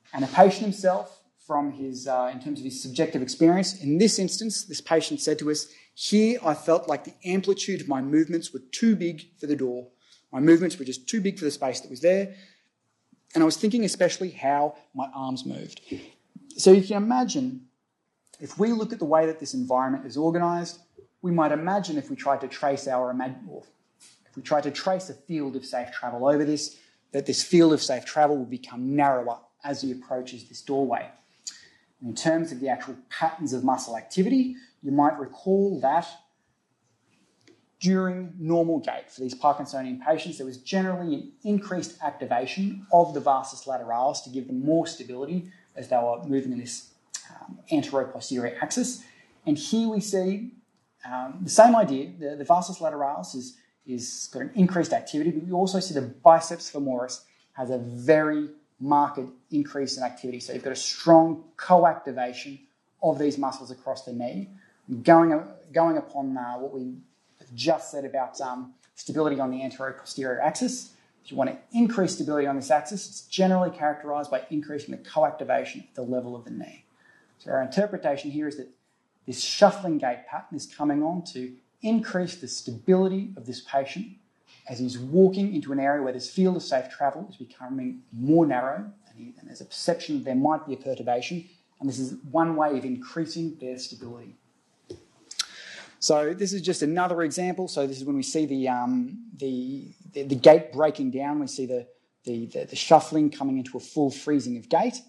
And the patient himself, from his, uh, in terms of his subjective experience, in this instance, this patient said to us, here I felt like the amplitude of my movements were too big for the door. My movements were just too big for the space that was there. And I was thinking especially how my arms moved. So you can imagine, if we look at the way that this environment is organised, we might imagine if we tried to trace our, or if we tried to trace a field of safe travel over this, that this field of safe travel would become narrower as he approaches this doorway. And in terms of the actual patterns of muscle activity, you might recall that during normal gait for these Parkinsonian patients, there was generally an increased activation of the vastus lateralis to give them more stability as they were moving in this um, antero-posterior axis. And here we see um, the same idea. The, the vastus lateralis is, is got an increased activity, but we also see the biceps femoris has a very marked increase in activity. So you've got a strong co-activation of these muscles across the knee, going, going upon uh, what we just said about um, stability on the antero-posterior axis. If you want to increase stability on this axis, it's generally characterised by increasing the co-activation at the level of the knee. So our interpretation here is that this shuffling gait pattern is coming on to increase the stability of this patient as he's walking into an area where this field of safe travel is becoming more narrow, and, he, and there's a perception that there might be a perturbation, and this is one way of increasing their stability. So this is just another example. So this is when we see the um, the, the the gait breaking down. We see the, the the the shuffling coming into a full freezing of gait,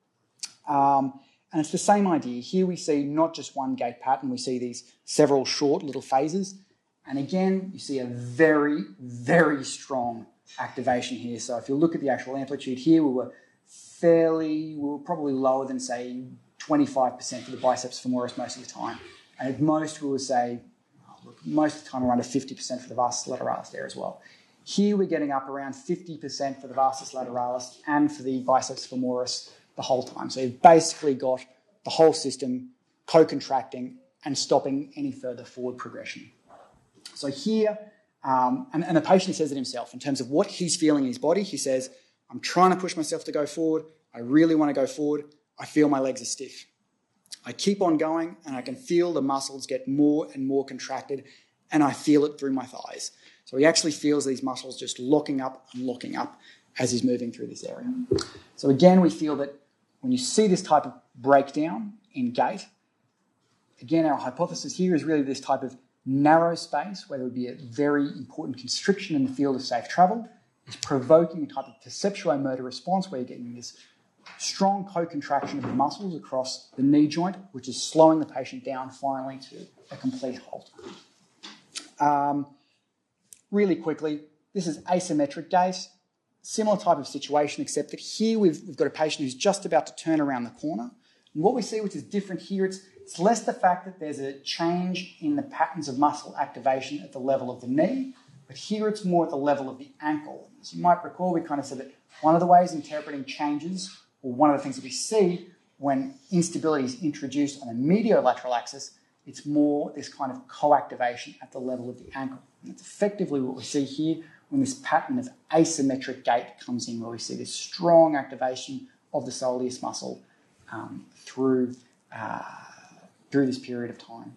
um, and it's the same idea. Here we see not just one gait pattern. We see these several short little phases. And again, you see a very, very strong activation here. So if you look at the actual amplitude here, we were fairly, we were probably lower than, say, twenty-five percent for the biceps femoris most of the time. And at most, we would say, most of the time around a fifty percent for the vastus lateralis there as well. Here we're getting up around fifty percent for the vastus lateralis and for the biceps femoris the whole time. So you've basically got the whole system co-contracting and stopping any further forward progression. So here, um, and, and the patient says it himself, in terms of what he's feeling in his body, he says, I'm trying to push myself to go forward. I really want to go forward. I feel my legs are stiff. I keep on going and I can feel the muscles get more and more contracted, and I feel it through my thighs. So he actually feels these muscles just locking up and locking up as he's moving through this area. So again, we feel that when you see this type of breakdown in gait, again, our hypothesis here is really this type of narrow space where there would be a very important constriction in the field of safe travel is provoking a type of perceptuomotor response where you're getting this strong co-contraction of the muscles across the knee joint, which is slowing the patient down finally to a complete halt. Um, really quickly, this is asymmetric gait, similar type of situation, except that here we've, we've got a patient who's just about to turn around the corner. And what we see, which is different here, it's It's less the fact that there's a change in the patterns of muscle activation at the level of the knee, but here it's more at the level of the ankle. As you might recall, we kind of said that one of the ways interpreting changes, or one of the things that we see when instability is introduced on a mediolateral axis, it's more this kind of co-activation at the level of the ankle. And that's effectively what we see here when this pattern of asymmetric gait comes in, where we see this strong activation of the soleus muscle um, through uh, through this period of time.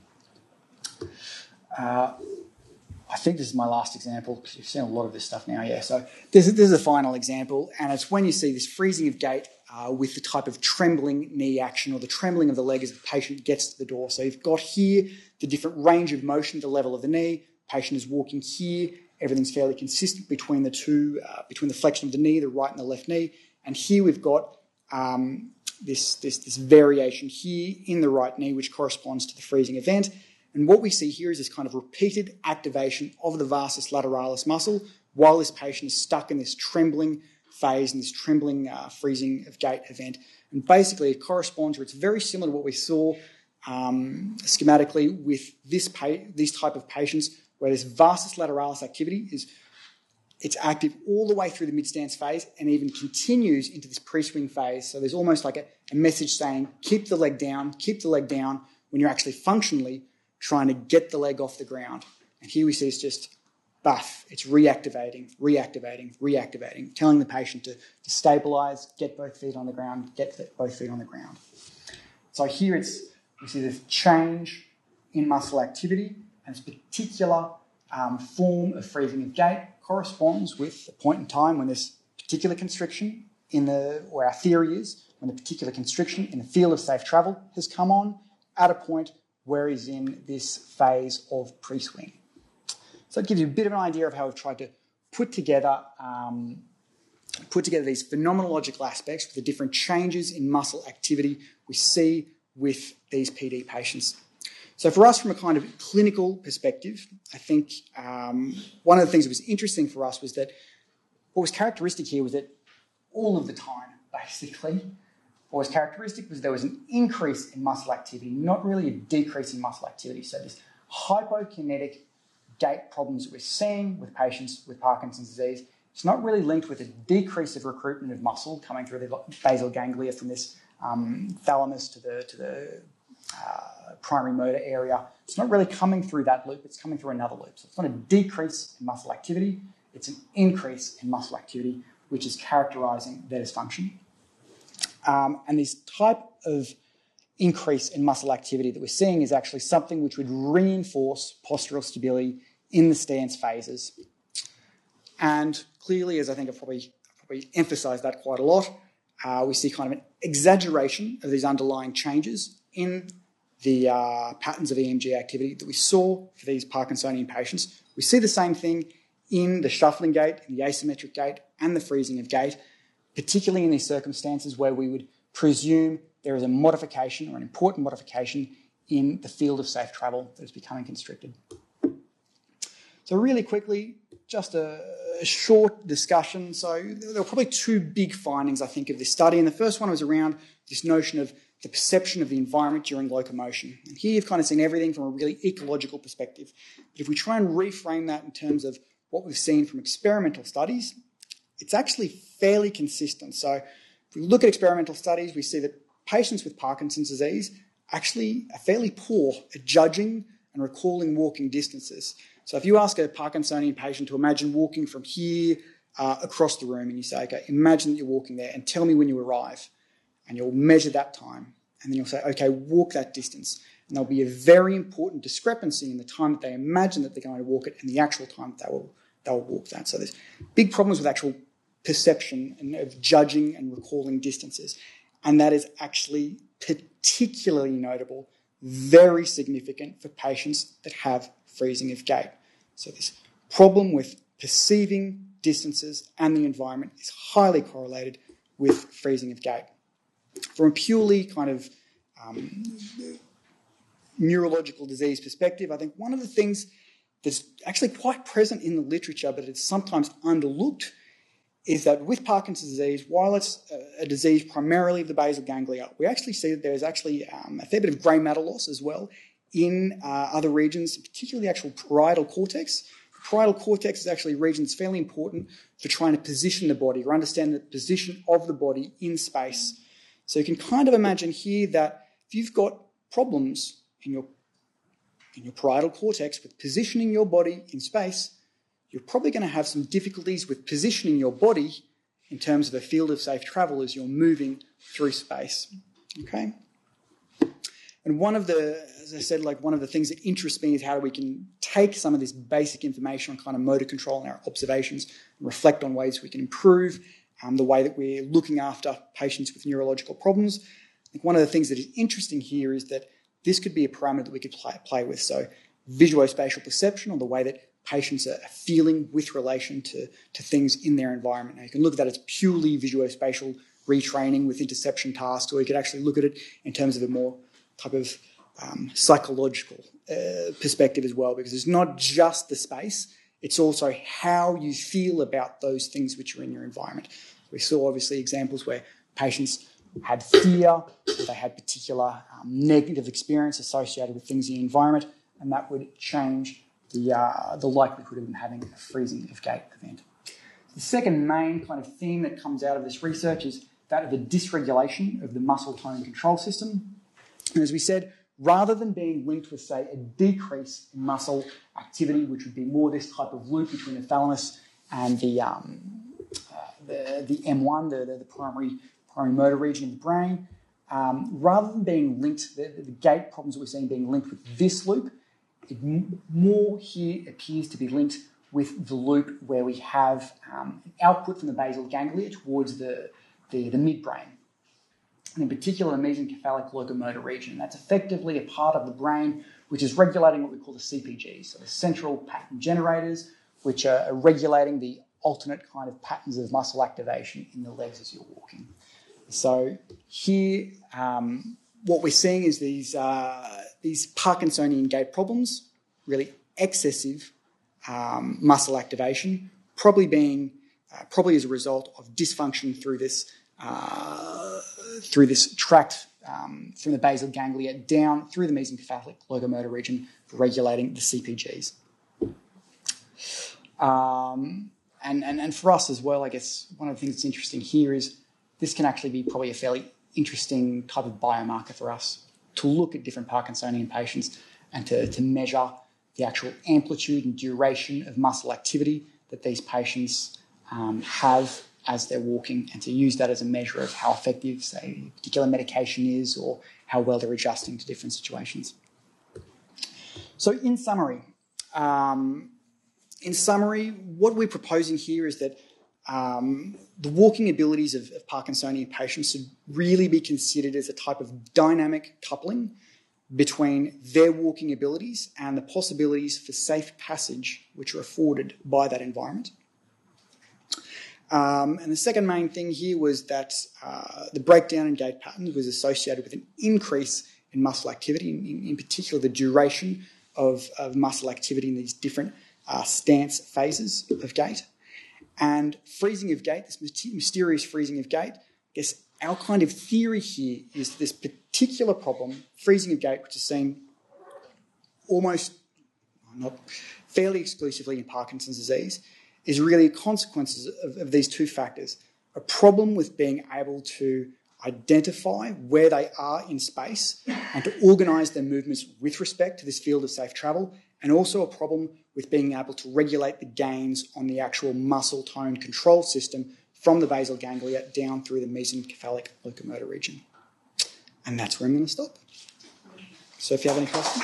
Uh, I think this is my last example, because you've seen a lot of this stuff now, yeah. So this is, this is a final example, and it's when you see this freezing of gait uh, with the type of trembling knee action or the trembling of the leg as the patient gets to the door. So you've got here the different range of motion at the level of the knee. Patient is walking here. Everything's fairly consistent between the two, uh, between the flexion of the knee, the right and the left knee. And here we've got um, This, this, this variation here in the right knee, which corresponds to the freezing event. And what we see here is this kind of repeated activation of the vastus lateralis muscle while this patient is stuck in this trembling phase and this trembling uh, freezing of gait event. And basically it corresponds, or it's very similar to what we saw um, schematically with this pa- these type of patients, where this vastus lateralis activity is it's active all the way through the mid-stance phase and even continues into this pre-swing phase. So there's almost like a, a message saying, keep the leg down, keep the leg down, when you're actually functionally trying to get the leg off the ground. And here we see it's just buff, it's reactivating, reactivating, reactivating, telling the patient to, to stabilise, get both feet on the ground, get both feet on the ground. So here it's, we see this change in muscle activity, and this particular um, form of freezing of gait corresponds with the point in time when this particular constriction in the, or our theory is, when the particular constriction in the field of safe travel has come on at a point where he's in this phase of pre-swing. So it gives you a bit of an idea of how we've tried to put together, um, put together these phenomenological aspects with the different changes in muscle activity we see with these P D patients. So for us, from a kind of clinical perspective, I think um, one of the things that was interesting for us was that what was characteristic here was that all of the time, basically, what was characteristic was there was an increase in muscle activity, not really a decrease in muscle activity. So this hypokinetic gait problems that we're seeing with patients with Parkinson's disease, it's not really linked with a decrease of recruitment of muscle coming through the basal ganglia from this um, thalamus to the, to the uh, primary motor area. It's not really coming through that loop, it's coming through another loop. So it's not a decrease in muscle activity, it's an increase in muscle activity, which is characterising their dysfunction. Um, and this type of increase in muscle activity that we're seeing is actually something which would reinforce postural stability in the stance phases. And clearly, as I think I've probably, probably emphasised that quite a lot, uh, we see kind of an exaggeration of these underlying changes in the uh, patterns of E M G activity that we saw for these Parkinsonian patients. We see the same thing in the shuffling gait, in the asymmetric gait, and the freezing of gait, particularly in these circumstances where we would presume there is a modification or an important modification in the field of safe travel that is becoming constricted. So really quickly, just a, a short discussion. So there were probably two big findings, I think, of this study. And the first one was around this notion of the perception of the environment during locomotion. And here you've kind of seen everything from a really ecological perspective. But if we try and reframe that in terms of what we've seen from experimental studies, it's actually fairly consistent. So if we look at experimental studies, we see that patients with Parkinson's disease actually are fairly poor at judging and recalling walking distances. So if you ask a Parkinsonian patient to imagine walking from here uh, across the room, and you say, okay, imagine that you're walking there and tell me when you arrive, and you'll measure that time, and then you'll say, okay, walk that distance. And there'll be a very important discrepancy in the time that they imagine that they're going to walk it and the actual time that they will, they will walk that. So there's big problems with actual perception and of judging and recalling distances. And that is actually particularly notable, very significant for patients that have freezing of gait. So this problem with perceiving distances and the environment is highly correlated with freezing of gait. From a purely kind of um, neurological disease perspective, I think one of the things that's actually quite present in the literature, but it's sometimes underlooked, is that with Parkinson's disease, while it's a disease primarily of the basal ganglia, we actually see that there's actually um, a fair bit of grey matter loss as well in uh, other regions, particularly the actual parietal cortex. The parietal cortex is actually a region that's fairly important for trying to position the body or understand the position of the body in space. So you can kind of imagine here that if you've got problems in your, in your parietal cortex with positioning your body in space, you're probably going to have some difficulties with positioning your body in terms of a field of safe travel as you're moving through space. Okay? And one of the, as I said, like one of the things that interests me is how we can take some of this basic information on kind of motor control and our observations and reflect on ways we can improve um, the way that we're looking after patients with neurological problems. I think one of the things that is interesting here is that this could be a parameter that we could play, play with. So visuospatial perception, or the way that patients are feeling with relation to, to things in their environment. Now, you can look at that as purely visuospatial retraining with interception tasks, or you could actually look at it in terms of a more type of um, psychological uh, perspective as well, because it's not just the space, it's also how you feel about those things which are in your environment. We saw obviously examples where patients had fear, or they had particular um, negative experience associated with things in the environment, and that would change the, uh, the likelihood of them having a freezing of gait event. The second main kind of theme that comes out of this research is that of the dysregulation of the muscle tone control system. And as we said, rather than being linked with, say, a decrease in muscle activity, which would be more this type of loop between the thalamus and the um, uh, the, the M one, the, the, the primary primary motor region of the brain. Um, rather than being linked, the, the gait problems that we're seeing being linked with this loop, it m- more here appears to be linked with the loop where we have um, an output from the basal ganglia towards the, the, the midbrain, and in particular the mesencephalic locomotor region. That's effectively a part of the brain which is regulating what we call the C P Gs, so the central pattern generators, which are regulating the alternate kind of patterns of muscle activation in the legs as you're walking. So here, um, what we're seeing is these uh, these Parkinsonian gait problems, really excessive um, muscle activation, probably being uh, probably as a result of dysfunction through this uh, through this tract um, from the basal ganglia down through the mesencephalic locomotor region for regulating the C P Gs. Um, and, and and for us as well, I guess one of the things that's interesting here is this can actually be probably a fairly interesting type of biomarker for us to look at different Parkinsonian patients and to, to measure the actual amplitude and duration of muscle activity that these patients um, have as they're walking, and to use that as a measure of how effective, say, a particular medication is or how well they're adjusting to different situations. So in summary, um, in summary, what we're proposing here is that Um, the walking abilities of, of Parkinsonian patients should really be considered as a type of dynamic coupling between their walking abilities and the possibilities for safe passage which are afforded by that environment. Um, and the second main thing here was that uh, the breakdown in gait patterns was associated with an increase in muscle activity, in, in particular the duration of, of muscle activity in these different uh, stance phases of gait. And freezing of gait, this mysterious freezing of gait, I guess our kind of theory here is this particular problem, freezing of gait, which is seen almost, not fairly exclusively in Parkinson's disease, is really consequences of, of these two factors. A problem with being able to identify where they are in space and to organise their movements with respect to this field of safe travel, and also a problem with being able to regulate the gains on the actual muscle tone control system from the basal ganglia down through the mesencephalic locomotor region. And that's where I'm going to stop. So if you have any questions.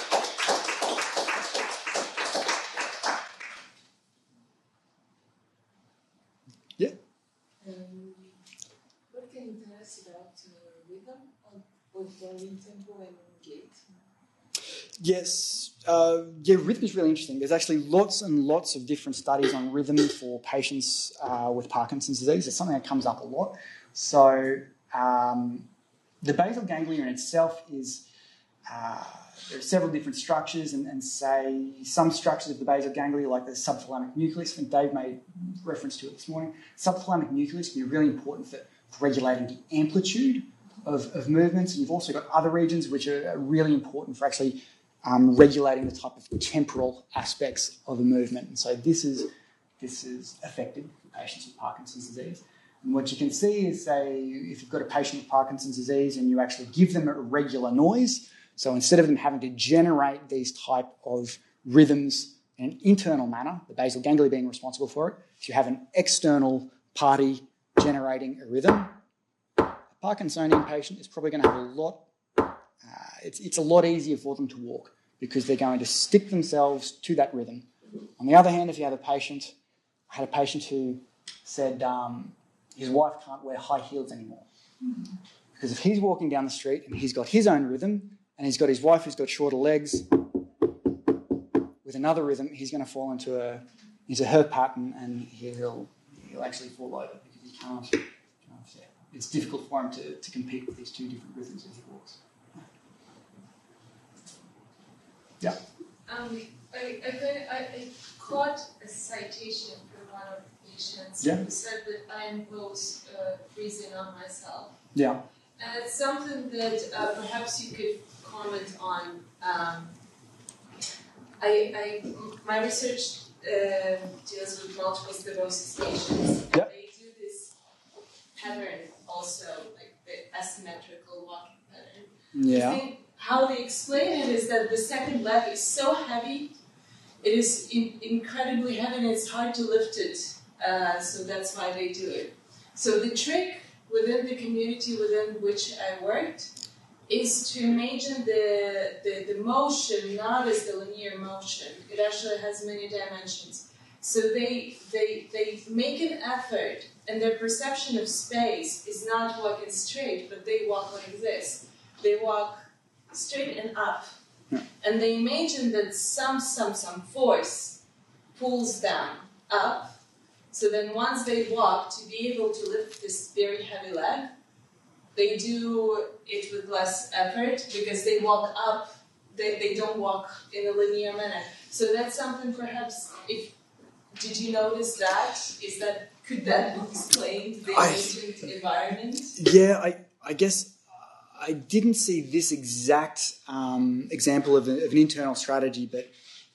Yeah? Um, what can you tell us about uh, rhythm, both in tempo and gait? Yes, uh, yeah, rhythm is really interesting. There's actually lots and lots of different studies on rhythm for patients uh, with Parkinson's disease. It's something that comes up a lot. So um, the basal ganglia in itself is, uh, there are several different structures, and, and say some structures of the basal ganglia, like the subthalamic nucleus, I think Dave made reference to it this morning. Subthalamic nucleus can be really important for, for regulating the amplitude of, of movements. And you've also got other regions which are really important for actually Um, regulating the type of temporal aspects of a movement. And so this is this is affected in patients with Parkinson's disease. And what you can see is, say, if you've got a patient with Parkinson's disease and you actually give them a regular noise, so instead of them having to generate these type of rhythms in an internal manner, the basal ganglia being responsible for it, if you have an external party generating a rhythm, a Parkinsonian patient is probably going to have a lot Uh, it's, it's a lot easier for them to walk because they're going to stick themselves to that rhythm. On the other hand, if you have a patient, I had a patient who said um, his wife can't wear high heels anymore. Because if he's walking down the street and he's got his own rhythm and he's got his wife who's got shorter legs with another rhythm, he's going to fall into a into her pattern and he'll he'll actually fall over because he can't. It's difficult for him to, to compete with these two different rhythms as he walks. Yeah. Um, I, I, I, I caught a citation from one of the patients yeah. who said that I impose uh, freezing on myself. Yeah. And it's something that uh, perhaps you could comment on. Um, I, I, my research uh, deals with multiple sclerosis patients. Yeah. They do this pattern also, like the asymmetrical walking pattern. Yeah. I think, how they explain it is that the second leg is so heavy, it is in, incredibly heavy and it's hard to lift it, uh, so that's why they do it. So the trick within the community within which I worked is to imagine the, the, the motion not as the linear motion. It actually has many dimensions. So they, they, they make an effort, and their perception of space is not walking straight, but they walk like this. They walk straight and up. Yeah. And they imagine that some, some, some force pulls them up. So then once they walk, to be able to lift this very heavy leg, they do it with less effort because they walk up, they, they don't walk in a linear manner. So that's something perhaps, if, did you notice that? Is that, could that explain the ancient environment? Yeah, I, I guess I didn't see this exact um, example of, a, of an internal strategy, but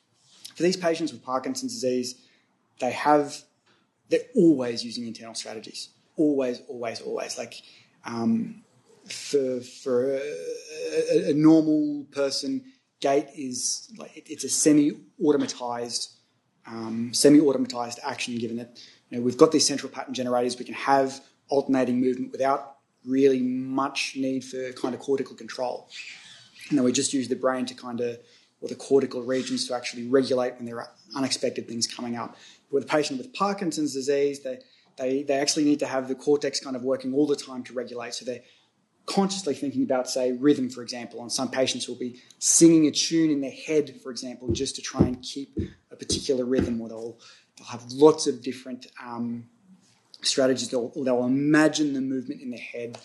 for these patients with Parkinson's disease, they have, they're always using internal strategies. Always, always, always. Like, um, for for a, a, a normal person, gait is like it, it's a semi-automatized, um, semi-automatized action. Given that you know we've got these central pattern generators, we can have alternating movement without really much need for kind of cortical control. And then we just use the brain to kind of, or the cortical regions to actually regulate when there are unexpected things coming up. But with a patient with Parkinson's disease, they They, they actually need to have the cortex kind of working all the time to regulate. So they're consciously thinking about, say, rhythm, for example. And some patients will be singing a tune in their head, for example, just to try and keep a particular rhythm, or they'll, they'll have lots of different um, strategies, or they'll, they'll imagine the movement in their head.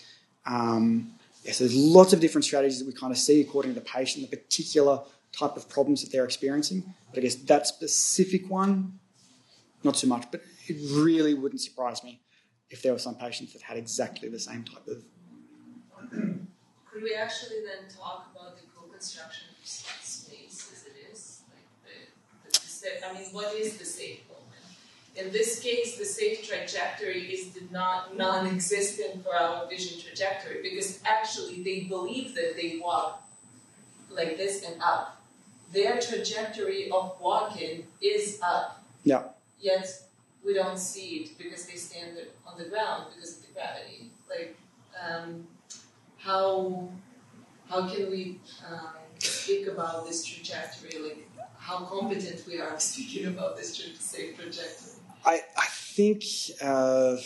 Um, yeah, so there's lots of different strategies that we kind of see according to the patient, the particular type of problems that they're experiencing. But I guess that specific one, not so much, but it really wouldn't surprise me if there were some patients that had exactly the same type of... Could we actually then talk about the co-construction of space as it is? Like the, the, the safe, I mean, what is the safe moment? In this case, the safe trajectory is the not, non-existent for our vision trajectory, because actually they believe that they walk like this and up. Their trajectory of walking is up. Yeah. Yet we don't see it because they stand on the ground because of the gravity. Like, um, how how can we um, speak about this trajectory? Like, how competent we are speaking about this tra- safe trajectory? I I think uh,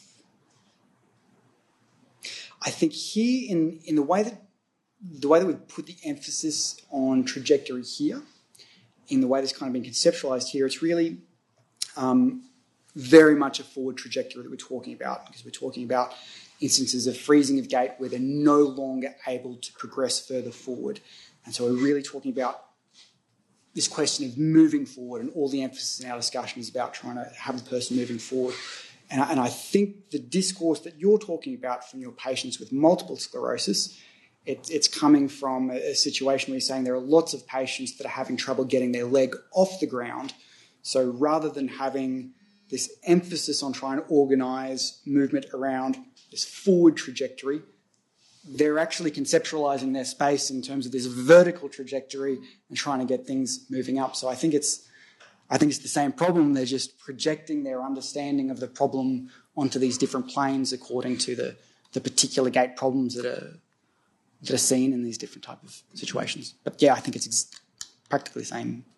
I think here in in the way that the way that we put the emphasis on trajectory here, in the way that's kind of been conceptualized here, it's really um, very much a forward trajectory that we're talking about, because we're talking about instances of freezing of gait where they're no longer able to progress further forward. And so we're really talking about this question of moving forward, and all the emphasis in our discussion is about trying to have the person moving forward. And I, and I think the discourse that you're talking about from your patients with multiple sclerosis, it, it's coming from a, a situation where you're saying there are lots of patients that are having trouble getting their leg off the ground. So rather than having this emphasis on trying to organise movement around this forward trajectory, they're actually conceptualising their space in terms of this vertical trajectory and trying to get things moving up. So I think it's, I think it's the same problem. They're just projecting their understanding of the problem onto these different planes according to the, the particular gait problems that are that are seen in these different type of situations. But yeah, I think it's ex- practically the same